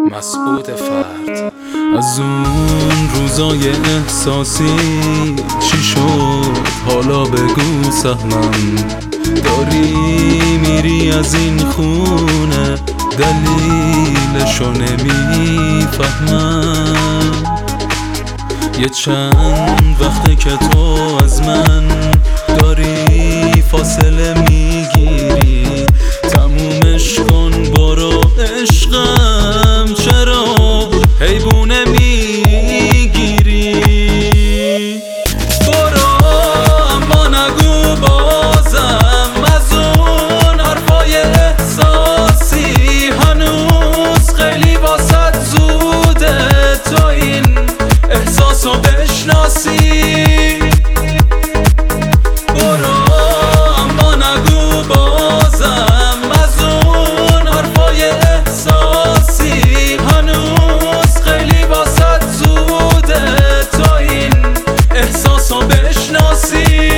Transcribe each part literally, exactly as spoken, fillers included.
مسعود فرد. از اون روزای احساسی چی شد حالا بگو سهمم، داری میری از این خونه دلیلشو نمیفهمم. یه چند وقته که تو از من داری فاصله میگیری، تمومش کن برو عشقم، چرا حیبونه میگیری؟ برو اما نگو بازم از اون حرفای احساسی، هنوز خیلی واسد زوده تو این احساسو بشناسی. برو اما نگو بازم از اون حرفای احساسی، هنوز خیلی واسد زوده تا این احساسو بشناسی.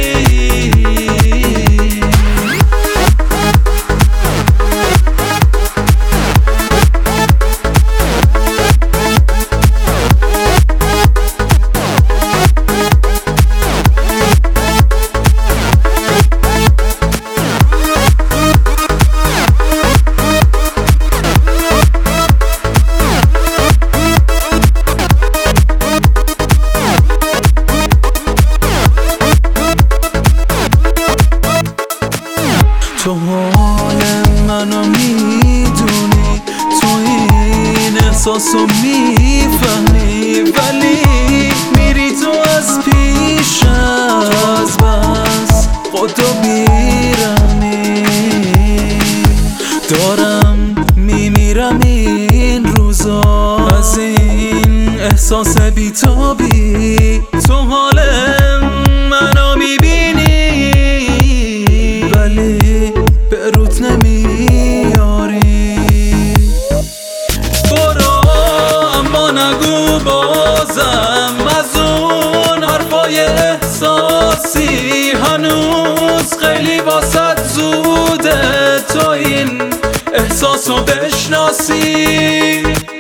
تو حال منو میدونی، تو این احساسو میفهمی، ولی میری تو از پیشم، تو از بس خودتو بیرمی. دارم میمیرم این روزا از این احساس بیتابی، تو حال منو میبینی ولی به روت نمیاری. برو اما نگو بازم از اون حرفای احساسی، هنوز خیلی واسد زوده تا این احساسو بشناسی.